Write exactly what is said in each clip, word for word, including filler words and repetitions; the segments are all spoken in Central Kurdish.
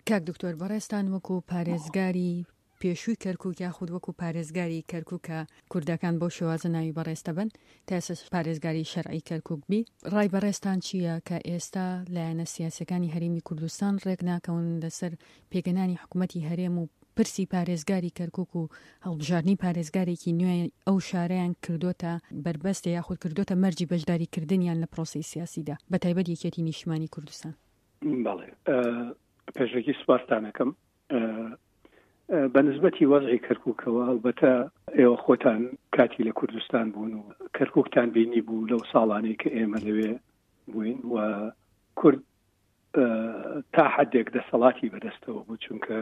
کاک دکتۆر بەڕێستان وەکو پارێزگاری پێشووی کەرکووک یاخود وەکو پارێزگاری کەرکووکە کوردەکان بۆ شێوازە ناوی بەڕێستە بن تا ئێستا پارێزگاری شەرعی کەرکووک بی ڕای بەڕێستان چییە کە ئێستا لایەنە سیاسەکانی هەرێمی کوردستان ڕێک ناکەون لەسەر پێگەنانی حکوومەتی هەرێم و پرسی پارێزگاری کەرکووک و هەڵبژاردننی پارێزگارێکی نوێ ئەو شارەیان کردوتە بربەستە یاخود کردوتە مەرجی بەشداریکردنیان لە پرۆسی سیاسیدا بە تایبەت یەکێتی نیشتیمانی کوردستان؟ بەڵێ پێشێکی سوپاسدانەکەم بە نسبەتی وەزعی کەرکووکەوە ئەلبەتە ئێوە خۆتان کاتی لە کوردستان بوون و کەرکووکتان بینی بوو لەو ساڵانەی کە ئێمە لەوێ بووین و کورد تا حدێک دەسەڵاتی بەدەستەوە بوو چونکە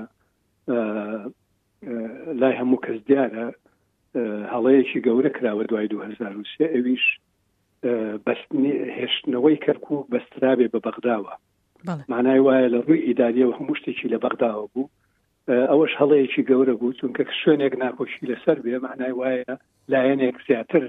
لای هەموو کەس دیارە هەڵەیەکی گەورە کراوە دوای دوو هەزار و سێ ئەویش هێشتنەوەی کەرکووک بەسترابێ بە بەغداوە معنای وایە لە ڕووی ئیداریەوە هەموو شتێکی لە بەغداوە بوو ئەوەش هەڵەیەکی گەورە بوو چونکە شوێنێک ناخۆشی لەسەر بێ معنای وایە لایەنێک زیاتر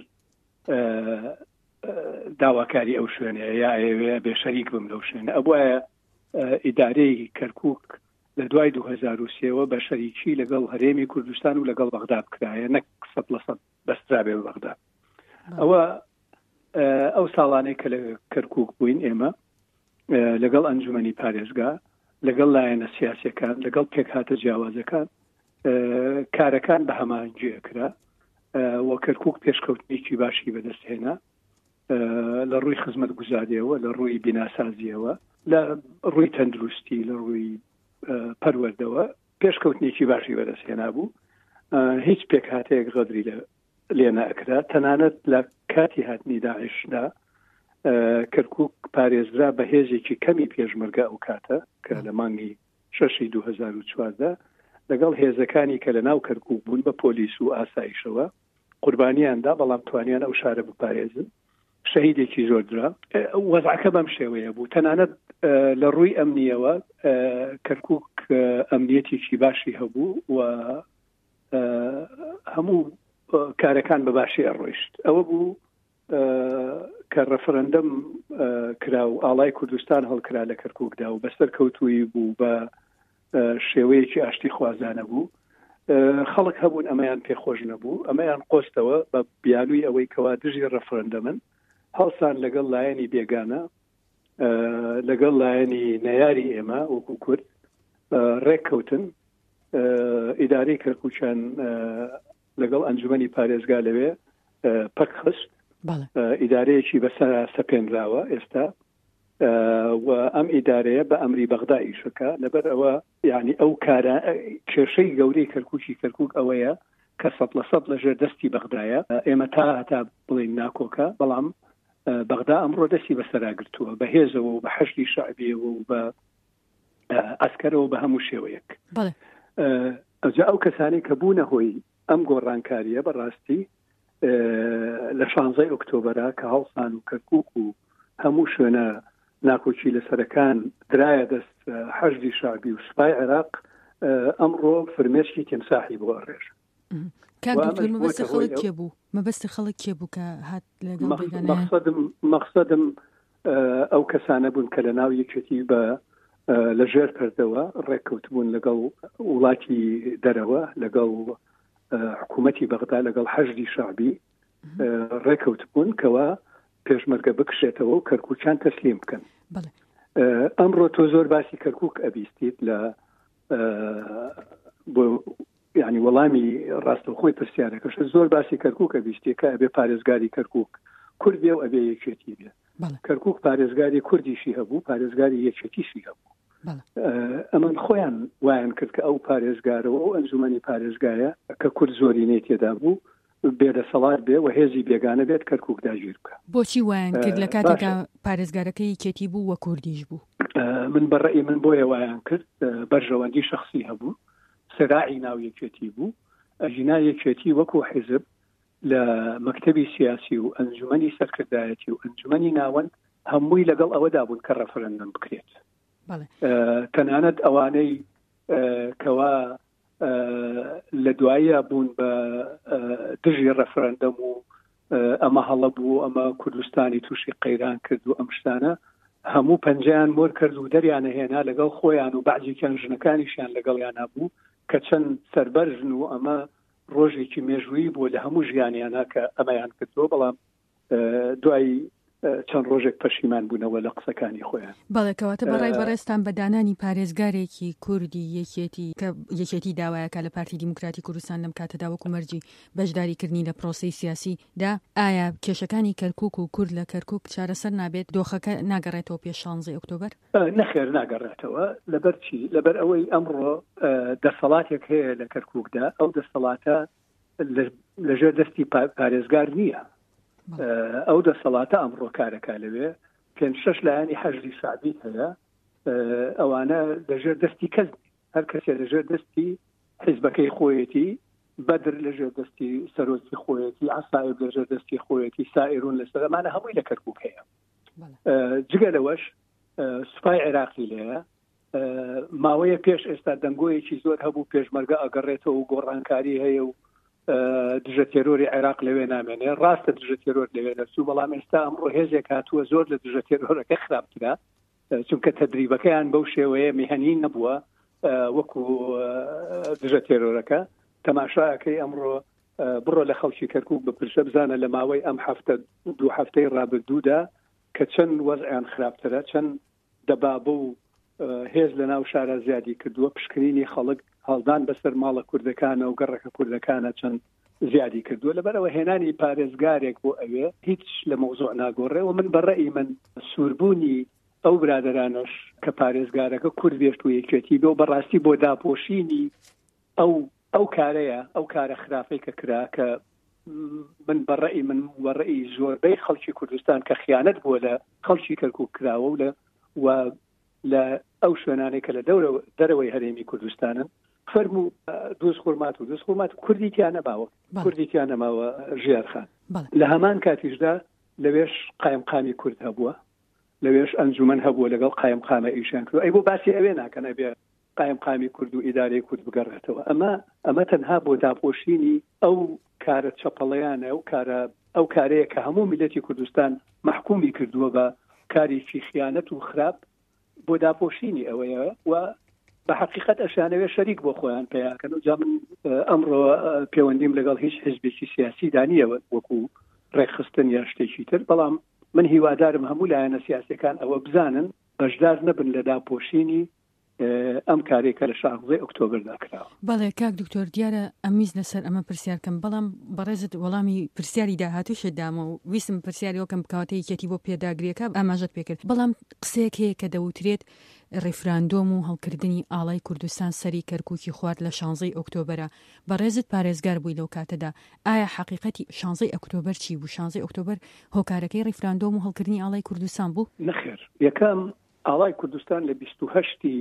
داواکاری ئەو شوێنەیە یا ئەوێ بێ شەریک بم لەو شوێنە ئەوایە ئیدارەی کەرکووک لە دوای دوو هەزار و سێوە بە شەریکی لەگەڵ هەرێمی کوردستان و لەگەڵ بەغدا بکرایە نەک سەد لە سەد بەسترابێ بە بەغدا. ئەوە ئەو ساڵانەی کە لە کەرکووک بووین ئێمە لەگەڵ ئەنجومەنی پارێزگا لەگەڵ لایەنە سیاسیەکان لەگەڵ پێکهاتە جیاوازەکان کارەکان بە هەماهەنگی ئەکرا وە کەرکووک پێشکەوتنێکی باشی بەدەستهێنا لە ڕووی خزمەت گوزاریەوە لە ڕووی بیناسازیەوە لە ڕووی تەندروستی لە ڕووی پەروەردەوە پێشکەوتنێکی باشی بەدەستهێنا بوو. هیچ پێکهاتەیەک غەدری لێ نەئەکرا تەنانەت لە کاتی هاتنی داعشدا کەرکووک پارێزرا بە هێزێکی کەمی پێشمەرگە ئەو کاتە کە لە مانگی شەشی دوو هەزار و چواردە لەگەڵ هێزەکانی کە لە ناو کەرکووک بوون بە پۆلیس و ئاسایشەوە قوربانیاندا بەڵام توانیان ئەو شارە بپارێزن شەهیدێکی زۆر درا. وەزعەکە بەم شێوەیە بوو تەنانەت لە ڕووی ئەمنیەوە کەرکووک ئەمنیەتێکی باشی هەبوو و هەموو کارەکان بە باشی ئەڕۆیشت. ئەوە بوو کە ڕەفرەندەم کرا و ئاڵای کوردستان هەڵکرا لە کەرکووکدا و بەسەر کەوتووی بوو بە شێوەیەکی ئاشتی خوازانە بوو. خەڵک هەبوون ئەمەیان پێخۆش نەبوو ئەمەیان قۆستەوە بە بیانووی ئەوەی کەوا دژی ڕەفرەندەمن هەڵسان لەگەڵ لایەنی بێگانە لەگەڵ لایەنی نەیاری ئێمە وەکو کورد ڕێککەوتن ئیدارەی کەرکووکیان لەگەڵ ئەنجومەنی پارێزگا لەوێ پەک خست ئیدارەیەکی بەسەر سەپێنراوە ئێستا و ئەم ئیدارەیە بە ئەمری بەغدا ئیشەکە لەبەر ئەوە یعنی ئەو کارە کێشەی گەورەی کەرکووکی کەرکووک ئەوەیە کە سەد لە سەد لەژێر دەستی بەغدایە ئێمە تا هەتا بڵین ناکۆکە بەڵام بەغدا ئەمڕۆ دەستی بەسەراگرتووە بە هێزەوە و بە حەشدی شەعبیەوە و بە ئەسکەرەوە بە هەموو شێوەیەک. ئەوجا ئەو کەسانی کە بوونە هۆی ئەم گۆڕانکاریە بەڕاستی لە شانزەی ئۆکتۆبەرە کە هەڵسان و کەرکووک و هەموو شوێنە ناکۆچی لەسەرەکان درایە دەست حەشدی شعبی و سوپای عێراق ئەمڕۆ فرمێسکی تیمساحی بۆ ڕێژ. کاک دکتۆر مەبەستە خەڵک کێ بوو؟ مەبەستە خەڵک کێ بوو کە هات لەگەڵ مەقسەدم مەقسەدم ئەو کەسانە بوون کە لە ناو یەکێتی بە لە ژێر پەردەوە ڕێککەوت بوون لەگەڵ وڵاتی دەرەوە لەگەڵ حکوومەتی بەغدا لەگەڵ حەشدی شعبی ڕێککەوت بوون کەوا پێشمەرگە بکشێتەوە و کەرکووکیان تەسلیم بکەن. ئەمڕۆ تۆ زۆر باسی کەرکووک ئەبیستیت لە بۆ یعنی وەڵامی ڕاستەوخۆی پرسیارەکەش زۆر باسی کەرکووک ئەبیستی کە ئەبێ پارێزگاری کەرکووک کورد بێ و ئەبێ یەکێتی بێ. کەرکووک پارێزگاری کوردیشی هەبوو پارێزگاری یەکێتیشی هەبوو. ئەمەن خۆیان وایان کرد کە ئەو پارێزگارەوە ئەو ئەنجومەنی پارێزگایە کە کورد زۆرینەی تێدا بوو بێدەسەڵات بێ و هێزی بێگانە بێت کەرکووک داگیر بکە. بۆچی وایان کرد لە کاتێکا پارێزگارەکەی یەکێتی بوو وە کوردیش بوو؟ من بەڕێی من بۆیە وایان کرد بەرژەوەندی شخصی هەبوو سراعی ناو یەکێتی بوو ئەژینا یەکێتی وەکو حیزب لە مەکتەبی سیاسی و ئەنجومەنی سەرکردایەتی و ئەنجومەنی ناوەند هەمووی لەگەڵ ئەوەدا بوون کە ڕەفرەندەم بکرێت. تەنانەت ئەوانەی کەوا لە دوایە بوون بە دژی ڕەفرەندەم و ئەمە هەڵە بوو ئەمە کوردستانی تووشی قەیران کرد و ئەم شتانە هەموو پەنجیان مۆر کرد و دەریانە هێنا لەگەڵ خۆیان و بەعجیکیان ژنەکانیشیان لەگەڵیان هەبوو کە چەند سەربەرژن و ئەمە ڕۆژێکی مێژووی بۆ لە هەموو ژیانیانە کە ئەمەیان کردووە بەڵام دوای چەند ڕۆژێک پەشیمان بوونەوە لە قسەکانی خۆیان. بەڵێکەوەتە بەڕای بەڕێستان بەدانانی پارێزگارێکی کوردی یەکێتی کە یەکێتی داوایەکە لە پارتی دیموکراتی کوردستان لەم کاتەدا وەکو مەرجی بەشداریکردنی لە پرۆسەی سیاسیدا ئایا کێشەکانی کەرکووک و کورد لە کەرکووک چارەسەر نابێت دۆخەکە ناگەڕێتەوە پێش شانزەی ئۆکتۆبەر؟ نەخێر ناگەڕێتەوە لەبەر چی؟ لەبەر ئەوەی ئەمڕۆ دەسەڵاتێک هەیە لە کەرکووکدا ئەو دەسەڵاتە لەژێر دەستی پارێزگار نییە. ئەو دەسەڵاتە ئەمڕۆ کارەکە لەوێ پێنج شەش لایەنی حەزبی سعدی هەیە ئەوانە لەژێر دەستی کەس هەر کەسێ لەژێر دەستی حیزبەکەی خۆیەتی بەدر لەژێر دەستی سەرۆکی خۆیەتی عەسایب لەژێر دەستی خۆیەتی سائیرون لەسەر ئەمانە هەمووی لە کەرکووک هەیە. جگە لەوەش سوپای عێراقی لێیە ماوەیە پێش ئێستا دەنگۆیەکی زۆر هەبوو پێشمەرگە ئەگەڕێتەوە و گۆڕانکاری هەیە و دژە تێرۆری عێراق لەوێ نامێنێ ڕاستە دژە تێرۆر لەوێ دەچوو بەڵام ئێستا ئەمڕۆ هێزێک هاتووە زۆر لە دژە تێرۆرەکە خراپترا چونکە تەدریبەکەیان بەو شێوەیە میهەنی نەبووە وەکو دژە تێرۆرەکە. تەماشایەکەی ئەمڕۆ بڕۆ لە خەڵکی کەرکووک بپرسە بزانە لە ماوەی ئەم هەفتە دوو هەفتەی ڕابردوودا کە چەند وەزعیان خراپترە چەند دەبابە و هێز لە ناو شارە زیادی کردووە پشکنینی خەڵک هەڵدان بەسەر ماڵە کوردەکانە و گەڕەکە کوردەکانە چەند زیادی کردووە. لەبەرەوە هێنانی پارێزگارێک بۆ ئەوێ هیچ لە مەوزوع ناگۆڕێ و من بەڕێی من سووربوونی ئەو برادرانش کە پارێزگارەکە کورد بێشت و یەکێتی بێ و بەڕاستی بۆ داپۆشینی ئەو ئەو کارەیە ئەو کارە خراپەی کە کرا کە من بەڕێی من وەڕێی زۆربەی خەڵکی کوردستان کە خیانەت بووە لە خەڵکی کەرکووک کراوە و لە و لە ئەو شوێنانەی کە لە دەرەوەی هەرێمی کوردستانن فەرموو دۆست خورمات و دۆست خورمات کوردیتیان نەباوە کوردیتیان نەماوە ژیارخان لە هەمان کاتیشدا لەوێش قایمقامی کورد هەبووە لەوێش ئەنجومەن هەبووە لەگەڵ قایمقامە ئیشان کردو ئەی بۆ باسی ئەوێ ناکەنە بێ قایمقامی کورد و ئیدارەی کورد بگەڕێتەوە ئەمە ئەمە تەنها بۆ داپۆشینی ئەو کارە چەپەڵەیانە ئەو کارە ئەو کارەیە کە هەموو میلەتی کوردستان محکومی کردووە بە کاریی خیانەت و خراپ بۆ داپۆشینی ئەوەیە و بە حقیقت ئەشانەوێ شەریک بۆ خۆیان پیاکەن و جا من ئەمڕۆ پەیوەندیم لەگەڵ هیچ حزبێکی سیاسی دانیەوە وەکو ڕێکخستن یا شتێکی تر بەڵام من هیوادارم هەموو لایەنە سیاسەکان ئەوە بزانن بەشدار نەبن لە داپۆشینی ئەم کارێکە لە شانزەی ئۆکتۆبردا کراوە. بەڵێ کاک دکتۆر دیارە ئەمیز لەسەر ئەمە پرسیارکەم بەڵام بەڕێزت وەڵامی پرسیاری داهاتووشت دامە و ویسم پرسیاری وەکەم بکەواتە یەکێتی بۆ پێداگرێکە ئاماژەت پێکرد بەڵام قسەیەک هەیە کە دەوترێت ڕێفراندۆم و هەڵکردنی ئاڵای کوردستان سەری کەرکووکی خوارد لە شانزەی ئۆکتۆبرە بەڕێزت پارێزگار بووی لەو کاتەدا ئایا حقیقەتی شانزەی ئۆکتۆبر چی بوو؟ شانزەی ئۆکتۆبر هۆکارەکەی ڕێفراندۆم و هەڵکردنی ئاڵای کوردستان بوو؟ نەخێر یەکەم ئاڵای کوردستان لە بیست و هەشتی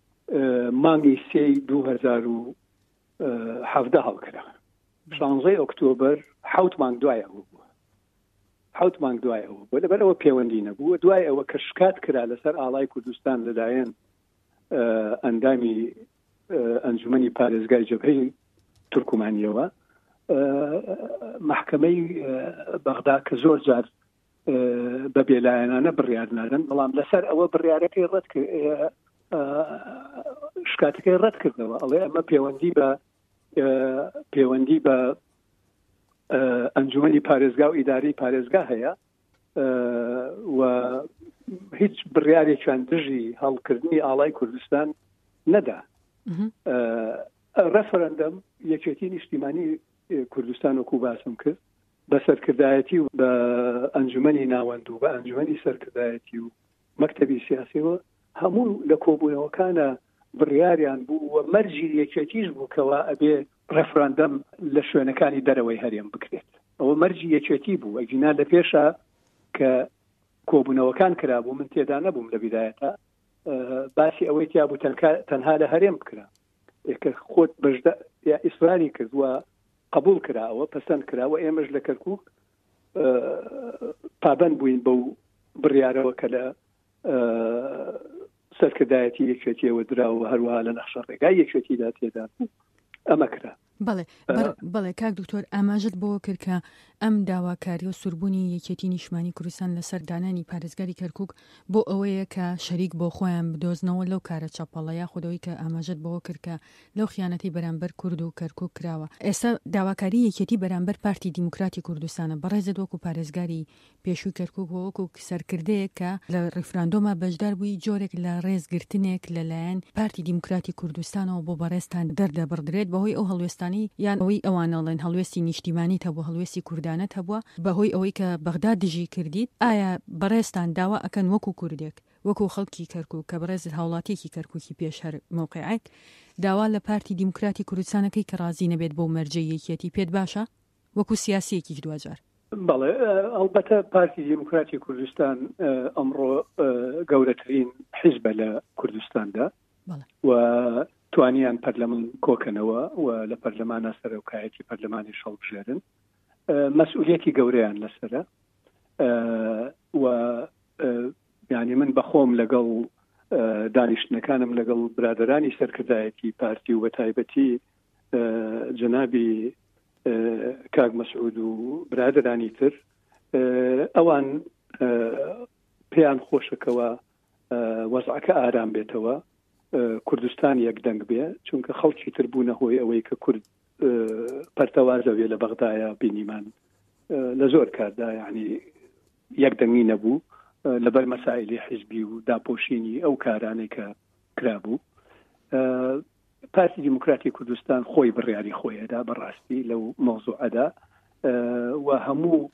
مانگی سێی دوو هەزار و حەڤدە هەڵکرا شانزەی ئۆکتۆبر حەوت مانگ دوای ئەوە بووە حەوت مانگ دوای ئەوە بووە لەبەرەوە پەیوەندی نەبووە دوای ئەوە کە شکات کرا لەسەر ئاڵای کوردستان لەلایەن ئەندامی ئەنجومەنی پارێزگای جەبهەی تورکمانیەوە محکەمەی بەغدا کە زۆر جار بە بێلایەنانە بڕیار نادەن بەڵام لەسەر ئەوە بڕیارەکەی ڕەت کرد شکاتەکەی ڕەت کردنەوە ئەڵێ ئەمە پەیوەندی بە پەیوەندی بە ئەنجومەنی پارێزگا و ئیداری پارێزگا هەیە و هیچ بڕیارێکیان دژی هەڵکردنی ئاڵای کوردستان نەدا. ڕەفەرەندەم یەکێتی نیشتیمانی کوردستان وەکو باسم کرد بە سەرکردایەتی و بە ئەنجومەنی ناوەند و بە ئەنجومەنی سەرکردایەتی و مەکتەبی سیاسیەوە هەموو لە کۆبوونەوەکانە بڕیاریان بوو و مەرجی یەکێتیش بوو کەوا ئەبێ ڕەفراندەم لە شوێنەکانی دەرەوەی هەرێم بکرێت ئەوە مەرجی یەکێتی بوو ئەگینا لە پێشە کە کۆبوونەوەکان کرابوو من تێدا نەبووم لە بیدایەتە باسی ئەوەی تیا بوو تەنها لە هەرێم بکرا کە خۆت بەشدا یا ئیسراری کردووە قبول کراوە پەسەند کراوە ئێمەش لە کەرکووک پابەند بووین بەو بڕیارەوە کە لە سەرکردایەتی یەکێتیەوە دراوە هەروەها لە نەخشە ڕێگای یەکێتیدا تێدا ئەمە کرا بەڵێ بەڵێ کاک دکتۆر ئاماژت بۆ کرد کە ئەم داواکاری و سوربوونی یەکێتی نیشتمانی کوردستان لەسەر دانانی پارێزگاری کەرکووک بۆ ئەوەیە کە شەریک بۆ خۆیان بدۆزنەوە لەو کارە چاپەڵەیە خودەوەی کە ئاماژت بۆ کرد کە لەو خیانەتی بەرامبەر کورد و کەرکووک کراوە. ئێستا داواکاری یەکێتی بەرامبەر پارتی دیموکراتی کوردستانە بەڕێزت وەکو پارێزگاری پێشووی کەرکووک وەکو سەرکردەیەک کە لە ڕیفراندۆمە بەشدار بووی جۆرێک لە ڕێزگرتنێک لەلایەن پارتی دیموکراتی کوردستانەوە بۆ بەڕێستان دەردەبڕدرێت بەهۆی ئەو هەڵوێستانی یان ئەوەی ئەوانەڵێن هەڵوێستی نیشتیمانیت هەبوو هەڵوێستی کوردانەت هەبووە بەهۆی ئەوەی کە بەغداد دژی کردیت. ئایا بەڕێستان داوا ئەکەن وەکو کوردێک وەکو خەڵکی کەرکووک کە بەڕێزت هاوڵاتیەکی کەرکووکی پێش هەر موقعیت داوا لە پارتی دیموکراتی کوردستانەکەی کە ڕازی نەبێت بۆ مەرجەی یەکێتی پێت باشە وەکو سیاسیەکیش دوجار؟ بەڵێ ئەڵبەتە پارتی دیموکراتی کوردستان ئەمڕۆ گەورەترین حیزبە لە کوردستاندا و توانیان پەرلەمان کۆکەنەوە و لە پەرلەمانە سەرۆکایەتی پەرلەمانی شەڵبژێرن مەسئولیەتی گەورەیان لەسرە و یعنی من بەخۆم لەگەڵ دانیشتنەکانم لەگەڵ برادرانی سەرکردایەتی پارتی و بە تایبەتی جەنابی کاک مەسعود و برادرانی تر ئەوان پێیان خۆشەکەوە وەزعەکە ئارام بێتەوە کوردستان یەک دەنگ بێ چونکە خەڵکی تر بوونە هۆی ئەوەی کە کورد پەرتەوازەوێ لە بەغدایە بینیمان لە زۆر کاردا یعنی یەک دەنگی نەبوو لەبەر مەسائلی حیزبی و داپۆشینی ئەو کارانەی کە کرابوو. پارتی دیموکراتی کوردستان خۆی بڕیاری خۆیەدا بەڕاستی لەو مەوزوعەدا و هەموو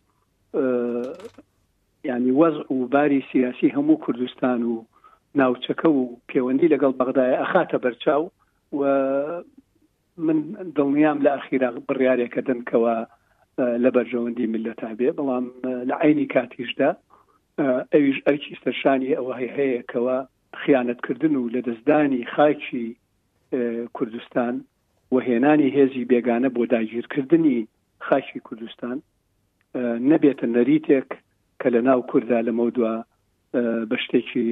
یعنی وەزع و باری سیاسی هەموو کوردستان و ناوچەکە و پەیوەندی لەگەڵ بەغدایە ئەخاتە بەرچاو و من دڵنیام لە ئەخیرا بڕیارێکە دەنکەوە لە بەرژەوەندی میلەتا بێ بەڵام لە عینی کاتیشدا ئەویش ئەرکی سەرشانی ئەوە هەیەکەوە خیانەتکردن و لە دەستدانی خاکی کوردستان و هێنانی هێزی بێگانە بۆ داگیرکردنی خاکی کوردستان نەبێتە نەریتێک کە لە ناو کووردا لە مەودووە بە شتێکی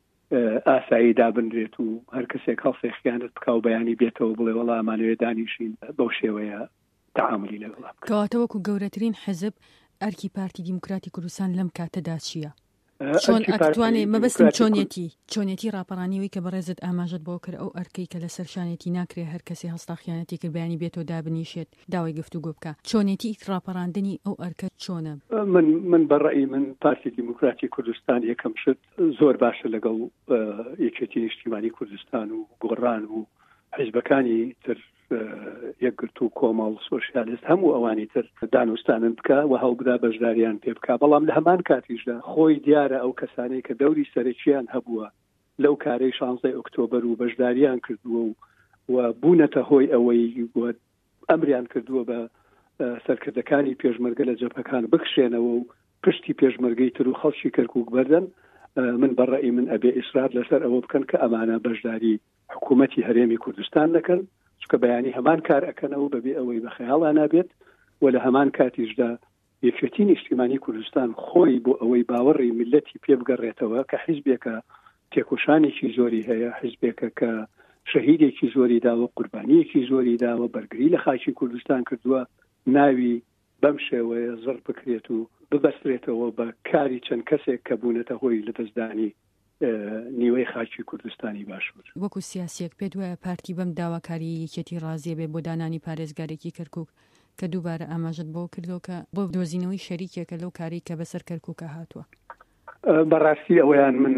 ئاسایی دابنرێت و هەر کەسێک هەڵسێ خیانەت بکا و بەیانی بێتەوە بڵێ وەڵا ئەمانەوێت دانیشین بەو شێوەیە تعاملی لەگەڵا بکەن. کەواتە وەکو گەورەترین حزب ئەرکی پارتی دیموکراتی کوردستان لەم کاتەدا چییە؟ چۆن ئەتوانێ مەبەستم چۆنیەتی چۆنیەتی ڕاپەڕانیەوەی کە بەڕێزت ئاماژت بۆ کرد ئەو ئەرکەی کە لەسەر شانێتی ناکرێ هەر کەسی هەستا خیانەتی کرد بەیانی بێتەوە دابنیشێت داوای گفتوگۆ بکە چۆنیەتی ڕاپەڕاندنی ئەو ئەرکە چۆنە؟ من من بەڕێی من پارتی دیموکراتی کوردستان یەکەم شت زۆر باشە لەگەڵ یەکێتی نیشتیمانی کوردستان و گۆڕان و حیزبەکانی تر یەکگرت و کۆمەڵ سۆشیالیست هەموو ئەوانی تر دانوستانن بکە و هەڵبدا بەشداریان پێ بکە بەڵام لە هەمان کاتیشدا خۆی دیارە ئەو کەسانەی کە دەوری سەرەکییان هەبووە لەو کارەی شانزەی ئۆکتۆبەر و بەشداریان کردووە و و بوونەتە هۆی ئەوەی ئەمریان کردووە بە سەرکردەکانی پێشمەرگە لە جەبهەکان بکشێنەوە و پشتی پێشمەرگەی تر و خەڵکی کەرکووک بەردەن. من بەڕێی من ئەبێ ئیسرار لەسەر ئەوە بکەن کە ئەمانە بەشداری حکوومەتی هەرێمی کوردستان نەکەن چکە بەیانی هەمان کار ئەکەنەوە بەبێ ئەوەی بە خەیاڵا نابێت و لە هەمان کاتیشدا یەکێتی نیشتیمانی کوردستان خۆی بۆ ئەوەی باوەڕی ملەتی پێ بگەڕێتەوە کە حیزبێکە تێکۆشانێکی زۆری هەیە حیزبێکە کە شەهیدێکی زۆری داوە قوربانیەکی زۆری داوە بەرگری لە خاکی کوردستان کردووە ناوی بەم شێوەیە زڕ بکرێت و ببەسترێتەوە بە کاری چەند کەسێک کە بوونەتە هۆی لە دەستدانی نیوەی خاکی کوردستانی باشوور. وەکو سیاسیەک پێت وایە پارتی بەم داواکاری یەکێتی ڕازیە بێ بۆ دانانی پارێزگارێکی کەرکووک کە دووبارە ئاماژت بۆ کردەوە کە بۆ دۆزینەوەی شەریکێکە لەو کاری کە بەسەر کەرکووکە هاتووە؟ بەڕاستی ئەویان من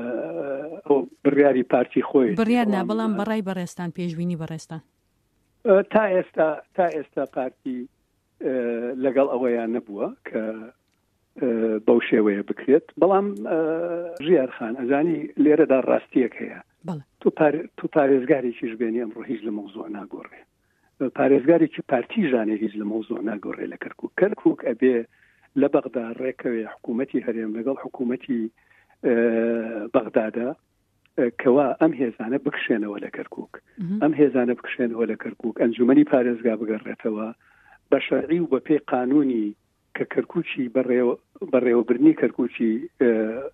بڕیاری پارتی خۆی بڕیار نا بەڵام بەڕای بەڕێستان پێشبینی بەڕێستان تا ئێستا تا ئێستا پارتی لەگەڵ ئەوەیان نەبووە کە بەو شێوەیە بکرێت بەڵام ژیارخان ئەزانی لێرەدا ڕاستیەک هەیە تو پارێزگارێکیش بێنی ئەمڕۆ هیچ لە مەوزوع ناگۆڕێ پارێزگارێکی پارتی ژانێ هیچ لە مەوزوع ناگۆڕێ لە کەرکووک کەرکووک ئەبێ لە بەغدا ڕێکەوێ حکوومەتی هەرێم لەگەڵ حکوومەتی بەغدادا کەوا ئەم هێزانە بکشێنەوە لە کەرکووک ئەم هێزانە بکشێنەوە لە کەرکووک ئەنجومەنی پارێزگا بگەڕێتەوە بە شەرعی و بە پێی قانونی کە کەرکووکی بەڕێوەبرنی کەرکووکی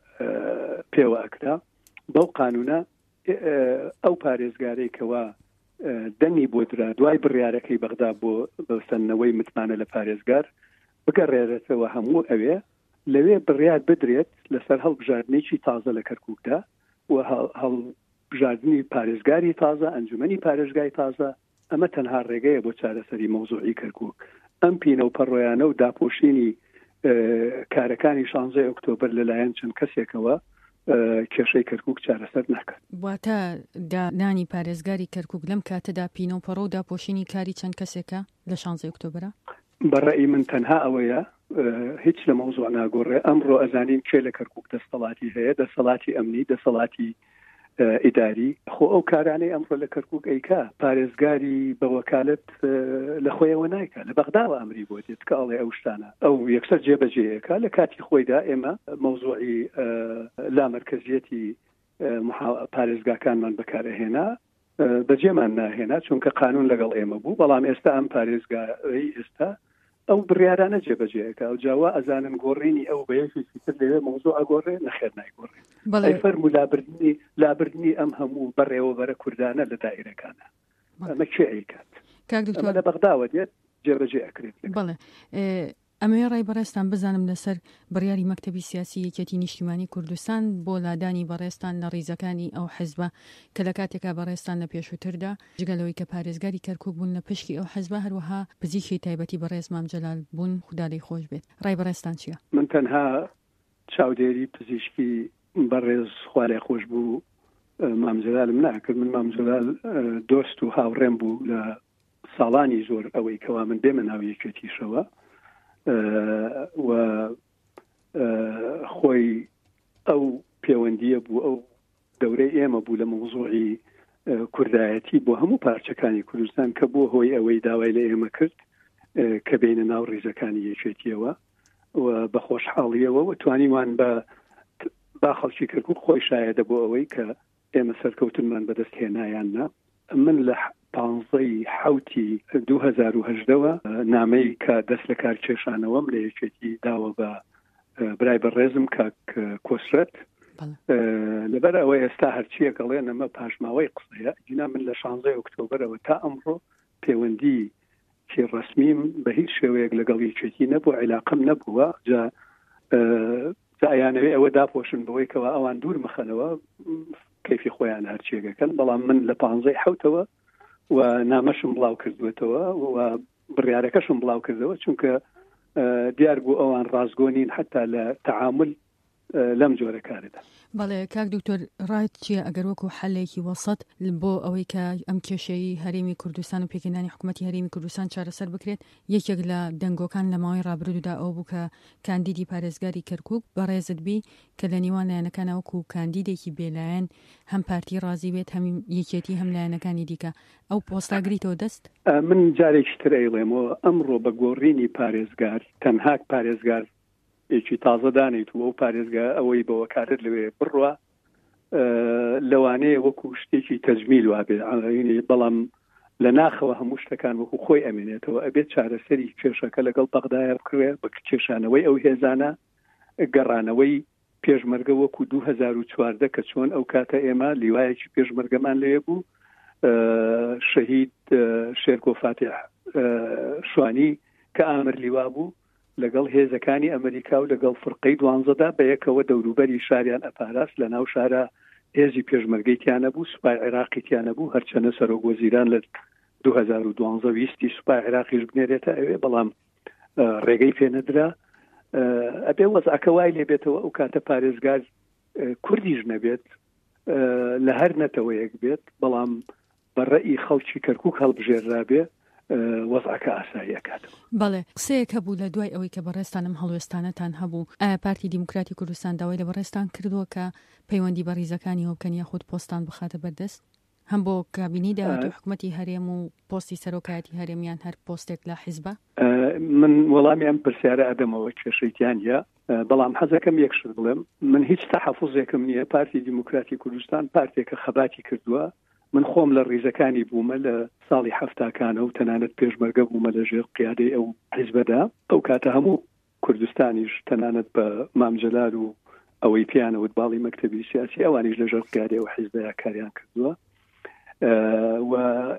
پێوە ئەکرا بەو قانونە ئەو پارێزگارەی کەوا دەنگی بۆ درا دوای بڕیارەکەی بەغدا بۆ بەسەنەوەی متمانە لە پارێزگار بگەڕێرێتەوە هەموو ئەوێ لەوێ بڕیار بدرێت لەسەر هەڵبژاردنێکی تازە لە کەرکووکدا و هەڵبژاردننی پارێزگاری تازە ئەنجومەنی پارێزگای تازە ئەمە تەنها ڕێگەیە بۆ چارەسەری مەوزوعی کەرکووک ئەم پینە و پەڕۆیانە و داپۆشینی کارەکانی شانزەی ئۆکتۆبر لەلایەن چەند کەسێکەوە کێشەی کەرکووک چارەسەر ناکات. واتە دانانی پارێزگاری کەرکووک لەم کاتەدا پینە و پەڕۆ و داپۆشینی کاری چەند کەسێکە لە شانزەی ئۆکتۆبرە؟ بەڕێی من تەنها ئەوەیە هیچ لە مەوزوع ناگۆڕێ ئەمڕۆ ئەزانین کێ لە کەرکووک دەسەڵاتی هەیە دەسەڵاتی ئەمنی دەسەڵاتی ئیداری خۆ ئەو کارانەی ئەمڕۆ لە کەرکووک ئەیکا پارێزگاری بە وەکالەت لە خۆیەوە نایکە لە بەغداوە ئەمری بۆ دێت کە ئەڵێ ئەو شتانە ئەو یەکسەر جێبەجێیەکە لە کاتی خۆیدا ئێمە مەوزوعی لامەرکەزیەتی پارێزگاکانمان بەکارەهێنا بەجێمان ناهێنا چونکە قانون لەگەڵ ئێمە بوو بەڵام ئێستا ئەم پارێزگای ئێستا ئەو بڕیارانە جێبەجێەکە ئەو جاوا ئەزانن گۆڕینی ئەو بەیەکێکی تر لەوێ مەوزوع ئەگۆڕێ نەخێر نایگۆڕێ فەرمو لابردنی لابردنی ئەم هەموو بەڕێوەبەرە کوردانە لە دائیرەکانە ئەمە کێ ئەیکات ئەمە لە بەغداوە دێت جێبەجێ ئەکرێت. بەڵێ ئەمەوێ ڕای بەڕێستان بزانم لەسەر بڕیاری مەکتەبی سیاسی یەکێتی نیشتیمانی کوردستان بۆ لادانی بەڕێستان لە ڕیزەکانی ئەو حیزبە کە لە کاتێکا بەڕێستان لە پێشووتردا جگەلەوەی کە پارێزگاری کەرکووک بوون لە پشکی ئەو حیزبە هەروەها پزیشکی تایبەتی بەڕێز مام جەلال بوون خودالەی خۆش بێت. ڕای بەڕێستان چییە؟ من تەنها چاودێری پزیشکی بەڕێز خوالای خۆش بوو مام جەلالم ناکرد من مام جەلال دۆست و هاوڕێم بوو لە ساڵانی زۆر ئەوەی کەوا من بێمە ناو یەکێتیشەوە و خۆی ئەو پەیوەندیە بوو ئەو دەورەی ئێمە بوو لە مەوزوعی کوردایەتی بۆ هەموو پارچەکانی کوردستان کە بۆ هۆی ئەوەی داوای لە ئێمە کرد کە بینە ناو ڕێزەکانی یەکێتیەوە و بە خۆشحاڵیەوە و توانیمان بە با خەڵکی کەرکووک خۆی شایەدە بۆ ئەوەی کە ئێمە سەرکەوتنمان بەدەست هێنایاننا من لە پانزەی حوتی دوو هەزار و هەژدەوە نامەی کە دەست لە کار کێشانەوەم لە یەکێتی داوە بە برای بەڕێزم کاک کۆسرەت لەبەر ئەوەی ئێستا هەرچیە گەڵێن ئەمە پاشماوەی قسەیە جینا من لە شانزەی ئۆکتۆبرەوە تا ئەمڕۆ پەیوەندی چی ڕسمیم بە هیچ شێوەیەک لەگەڵ یەکێتی نەبوو عیلاقم نەبووە جا زایانەوێ ئەوە داپۆشن بەوەی کەوا ئەوان دوور مخەنەوە کەیفی خۆیان هەرچیەکەکەن بەڵام من لە پانزەی حوتەوە و نامەشم بڵاو کردوێتەوە و بڕیارەکەشم بڵاو کردەوە چونکە دیار بوو ئەوان ڕازگۆنین حتا لە تعامل لەم جۆرە کاردا. بەڵێ کاک دکتۆر ڕایت چییە ئەگەر وەکو حەلێکی وەسەط بۆ ئەوەی کە ئەم کێشەی هەرێمی کوردستان و پێکێنانی حکوومەتی هەرێمی کوردستان چارەسەر بکرێت یەکێک لە دەنگۆکان لە ماوەی ڕابردوودا ئەو بوو کە کاندیدی پارێزگاری کەرکووک بەڕێزت بی کە لە نێوان لایەنەکانە وەکو کاندیدێکی بێلایەن هەم پارتی ڕازی بێت هەم یەکێتی هەم لایەنەکانی دیکە ئەو پۆستاگریتەوە دەست من جارێکی تر ئەیڵێمەوە ئەمڕۆ بە گۆڕینی پارێزگار تەنها پارێزگار یەکی تازە دانیت و ئەو پارێزگا ئەوەی بە وەکالەت لەوێ بڕوە لەوانەیە وەکو شتێکی تەجمیل وابێ بەڵام لە ناخەوە هەموو شتەکان وەکو خۆی ئەمێنێتەوە ئەبێت چارەسەری کێشەکە لەگەڵ بەغدایە بکرێ بە کێشانەوەی ئەو هێزانە گەڕانەوەی پێشمەرگە وەکو دوو هەزار و چواردە کە چۆن ئەو کاتە ئێمە لیوایەکی پێشمەرگەمان لێ بوو شەهید شێرکۆ فاتح شوانی کە ئامر لیوا بوو لەگەڵ هێزەکانی ئەمریکا و لەگەڵ فرقەی دوانزەدا بە یەکەوە دەوروبەری شاریان ئەپاراست لە ناو شارە هێزی پێشمەرگەی تیانە بوو سوپای عێراقی تیانە بوو هەرچەنە سەرۆک وەزیران لە دوو هەزار و دوانزە ویستی سوپای عێراقیش بنێرێتە ئەوێ بەڵام ڕێگەی پێنەدرا ئەبێ وەزعەکە وای لێ بێتەوە ئەو کاتە پارێزگار کوردیش نەبێت لە هەر نەتەوەیەک بێت بەڵام بەڕێی خەڵکی کەرکووک هەڵبژێررابێ وەزعەکە ئاساییەکاتەوە. بەڵێ قسەیەک هەبوو لە دوای ئەوەی کە بەڕێستانم هەڵوێستانەتان هەبوو ئایا پارتی دیموکراتی کوردستان داوای لە بەڕێستان کردووە کە پەیوەندی بە ڕیزەکانی هەوکەن یاخود پۆستان بخاتە بەردەست هەم بۆ کابینی داهاتوو حکوومەتی هەرێم و پۆستی سەرۆکایەتی هەرێمیان هەر پۆستێک لە حیزبە؟ من وەڵامی ئەم پرسیارە ئەدەمەوە کێشەیتیانە بەڵام حەزەکەم یەکشت بڵێم من هیچ تەحەفوزێکم نییە پارتی دیموکراتی کوردستان پارتێکە خەباتی کردووە من خۆم لە ڕیزەکانی بوومە لە ساڵی هەفتاکانە و تەنانەت پێشمەرگە بوومە لە ژێر قیادەی ئەو حیزبەدا ئەو کاتە هەموو کوردستانیش تەنانەت بە مام جەلال و ئەوەی پیانەوت باڵی مەکتەبی سیاسی ئەوانیش لە ژێر قیادەی ئەو حیزبەیە کاریان کردووە و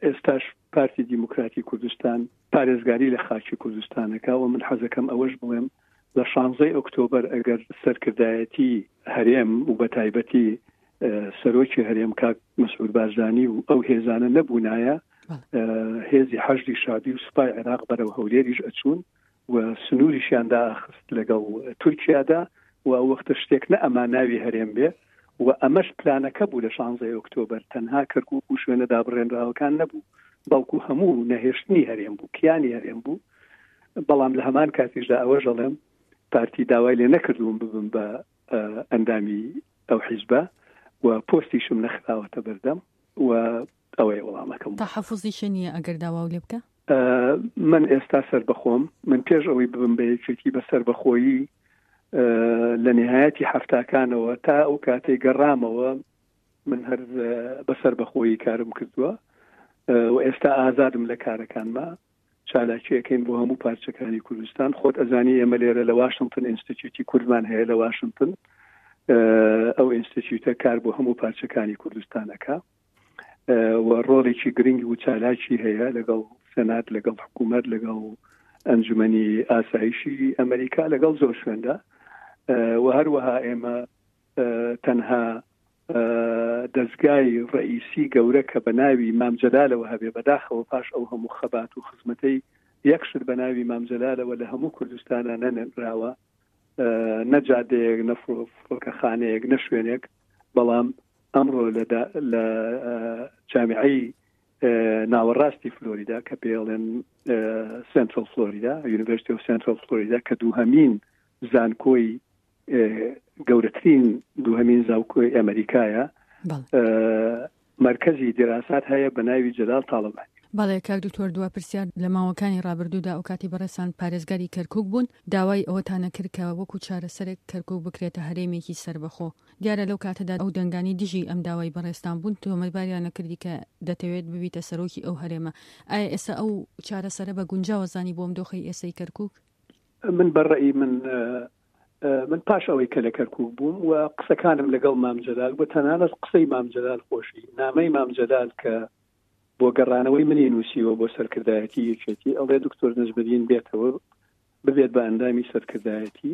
ئێستاش پارتی دیموکراتی کوردستان پارێزگاری لە خاکی کوردستانەکە و من حەزەکەم ئەوەش بڵێم لە شانزەی ئۆکتۆبەر ئەگەر سەرکردایەتی هەرێم و بە تایبەتی سەرۆکی هەرێم کاک مەسعود بارزانی و ئەو هێزانە نەبوونایە هێزی حەشدی شادی و سوپای عێراق بەرەو هەولێریش ئەچوون و سنووریشیاندا ئاخست لەگەڵ تورکیادا و ئەو وەختە شتێک نە ئەما ناوی هەرێم بێ و ئەمەش پلانەکە بوو لە شانزەی ئۆکتۆبەر تەنها کەرکووک و شوێنە دابڕێنراوەکان نەبوو بەڵکو هەموو نەهێشتنی هەرێم بوو کیانی هەرێم بوو بەڵام لە هەمان کاتیشدا ئەوە ژەڵێم پارتی داوای لێ نەکردوم ببم بە ئەندامی ئەو حیزبە و پۆستیشم نەخراوەتە بەردەم و ئەوەی وەڵامەکەم تەحەفوزی شنیە ئەگەر داوا لێ بکە من ئێستا سەر بەخۆم من پێش ئەوەی ببم بە یەکێتی بە سەر بەخۆیی لە نهایەتی هەفتاکانەوە تا ئەو کاتێک گەڕامەوە من هەر بەسەر بەخۆیی کارم کردووە و ئێستا ئازادم لە کارەکانما چالاکیەکەین بۆ هەموو پارچەکانی کوردستان خۆت ئەزانی ئێمە لێرە لە واشنگتن ئینستیتیوتی کوردمان هەیە لە واشنگتن ئەو ئینستیتیوتە کار بۆ هەموو پارچەکانی کوردستانەکە و ڕۆڵێکی گرنگی و چالاکی هەیە لەگەڵ سەنات لەگەڵ حکوومەت لەگەڵ ئەنجومەنی ئاسایشی ئەمریکا لەگەڵ زۆر شوێندا و هەروەها ئێمە تەنها دەستگای ڕئیسی گەورە کە بە ناوی مامجەلالەوە هەبێ بەداخەوە پاش ئەو هەموو خەبات و خزمەتەی یەکشت بە ناوی مامجەلالەوە لە هەموو کوردستانە نەنراوە نەجادەیەک نەفرۆکەخانەیەک نە شوێنێک بەڵام ئەمڕۆ لە جامیعەی ناوەڕاستی فلۆریدا کە پێڵێن سنترال فلۆریدا یونیڤرسیتی ئۆف سنترال فلۆریدا کە دووهەمین زانکۆی گەورەترین دووهەمین زانکۆی ئەمریکایە مرکزی دراسات هەیە بە ناوی جەلال تاڵەبانی. بەڵێ کاک دکتۆر دوا پرسیار لە ماوەکانی ڕابردوودا ئەو کاتی بەڕێسان پارێزگاری کەرکووک بوون داوای ئەوەتانە کرد کە وەکو چارەسەرێک کەرکووک بکرێتە هەرێمێکی سربەخۆ دیارە لەو کاتەدا ئەو دەنگانی دژی ئەم داوای بەڕێستان بوون تۆمەتباریان نەکردی کە دەتەوێت ببیتە سەرۆکی ئەو هەرێمە ئایا ئێستا ئەو چارەسەرە بە گونجاوە زانی بۆم دۆخی ئێسەی کەرکووک من بەڕێی من من پاش ئەوەی کە لە کەرکووک بووم و قسەکانم لەگەڵ مامجەلال بۆ تەنانەت قسەی مامجەلال خۆشی نامەی مامجەلال کە بۆ گەڕانەوەی منی نووسیوە بۆ سەرکردایەتی یەکێتی ئەڵێ دکتۆر نەجمەدین بێتەوە ببێت بە ئەندامی سەرکردایەتی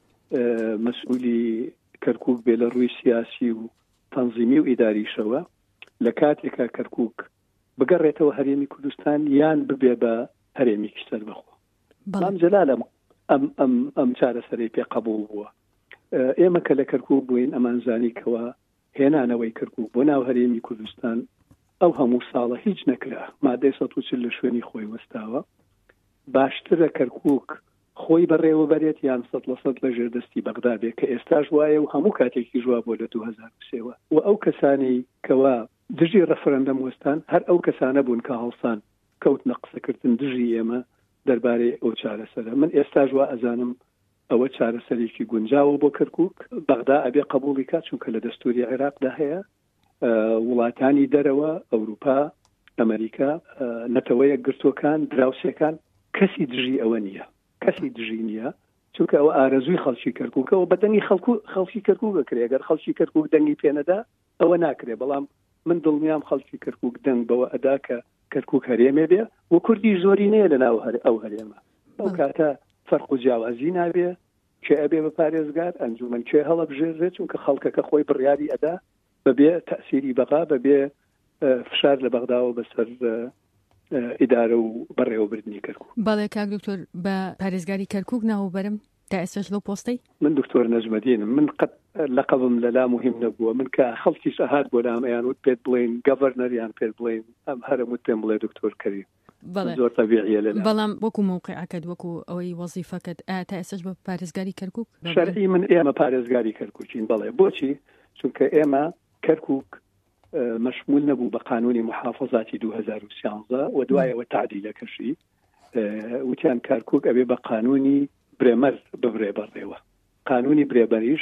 مەسئولی کەرکووک بێ لە ڕووی سیاسی و تەنزیمی و ئیداریشەوە لە کاتێکە کەرکووک بگەڕێتەوە هەرێمی کوردستان یان ببێ بە هەرێمێکی سەربەخۆ مامجەلال ئەم ئەم ئەم چارەسەری پێ قبوڵ بووە ئێمە کە لە کەرکووک بووین ئەمانزانی کەوە هێنانەوەی کەرکووک بۆ ناو هەرێمی کوردستان ئەو هەموو ساڵە هیچ نەکرا مادەی سەد و چل لە شوێنی خۆی وەستاوە باشترە کەرکووک خۆی بەڕێوە بەرێت یان سەد لە سەد لە ژێردەستی بەغدا بێت کە ئێستاش وایە و هەموو کاتێکی ژوا بۆ لە دوو هەزار و سێوە و ئەو کەسانی کەوا دژی ڕەفرەندەم وەستان هەر ئەو کەسانە بوون کە هەڵسان کەوتنە قسەکردن دژی ئێمە دەربارەی ئەو چارەسەرە من ئێستاش وا ئەزانم ئەوە چارەسەرێکی گونجاوە بۆ کەرکووک بەغدا ئەبێ قبوڵی کات چونکە لە دەستوری عێراقدا هەیە وڵاتانی دەرەوە ئەوروپا ئەمریکا نەتەوەیە گرتوەکان دراوسەکان کەسی دژی ئەوە نییە کەسی دژی نییە چونکە ئەوە ئارەزووی خەڵکی کەرکووکەوە بە دەنگی خەڵکو خەڵکی کەرکووک بکرێ ئەگەر خەڵکی کەرکووک دەنگی پێنەدا ئەوە ناکرێ بەڵام من دڵنیام خەڵکی کەرکووک دەنگ بەوە ئەدا کە کەرکووک هەرێمێ بێ و کوردی زۆری نەیە لە ناو ئەو هەرێمە ئەو کاتە فەرق و جیاوازی نابێ کێ ئەبێ بە پارێزگار ئەنجومەن کێ هەڵەبژێرێت چونکە خەڵکەکە خۆی بڕیاری ئەدا بەبێ تەسیری بەقا بەبێ فشار لە بەغداوە بەسەر ئیدارە و بەڕێوەبردننی کەرکووک. بەڵێ کاک دکتۆر بە پارێزگاری کەرکووک ناوبەرم تا ئێستاش لەو پۆستەی من دکتۆر نەجمەدینم من قەت لەقەبم لەلا مهم نەبووە من کە خەڵکی سەهات بۆ لام ئەیان وت پێت بڵێن گەڤەرنەریان پێت بڵێن ئەم هەرموت پێم بڵێ دکتۆر کەری زۆر تەبیعیە لەلا بەڵام وەکو موقعەکەت وەکو ئەوەی وەزیفەکەت تا ئێستاش بە پارێزگاری کەرکووک شەرعی من ئێمە پارێزگاری کەرکووکین بەڵێ بۆچی چونکە ئێمە کەرکووک مشمول نەبوو بە قانونی محافظاتی دوو هەزار و سیانزە و دوایەوە تعدیلەکەشی وتیان کەرکووک ئەبێ بە قانونی برێمەر ببرێ بەڕێوە قانونی برێبەریش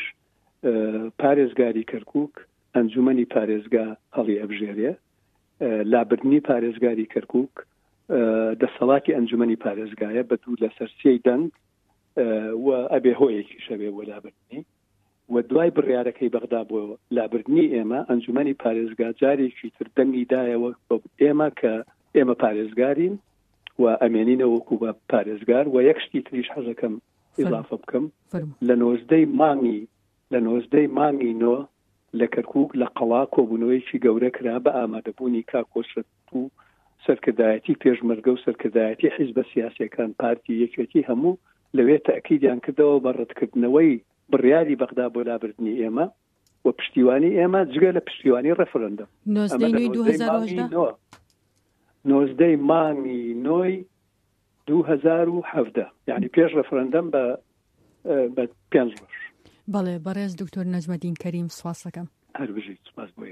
پارێزگاری کەرکووک ئەنجومەنی پارێزگا هەڵی ئەبژێرێ لابردنی پارێزگاری کەرکووک دەسەڵاتی ئەنجومەنی پارێزگایە بە دوو لەسەر سێی دەنگ و ئەبێ هۆیەکی شەبێ بۆ لابردنی و دوای بڕیارەکەی بەغدا بۆ لابردنی ئێمە ئەنجومەنی پارێزگا جارێکی تر دەنگی دایەوە ئێمە کە ئێمە پارێزگارین و ئەمێنینە وەکو بە پارێزگار و یەک شتی تریش حەزەکەم ئیضافە بکەم لە نۆزدەی مانگی لە نۆزدەی مانگی نۆ لە کەرکووک لە قەڵا کۆبوونەوەیکی گەورە کرا بە ئامادەبوونی کاکۆسرت و سەرکردایەتی پێشمەرگە و سەرکردایەتی حیزبە سیاسیەکان پارتی یەکێتی هەموو لەوێ تەکیدیان کردەوە بە ڕەتکردنەوەی بڕیاری بەغدا بۆ لابردنی ئێمە و پشتیوانی ئێمە جگە لە پشتیوانی ڕەفرەندەم نۆزدەی مانگی نۆی دوو هەزار و هەڤدە یعنی پێش ڕەفرەندەم بە بە پێنج ڕۆژ. بەڵێ بەڕێز دکتۆر نەجمەدین کەریم سپاس دەکەم. هەر بژیت سپاس بۆ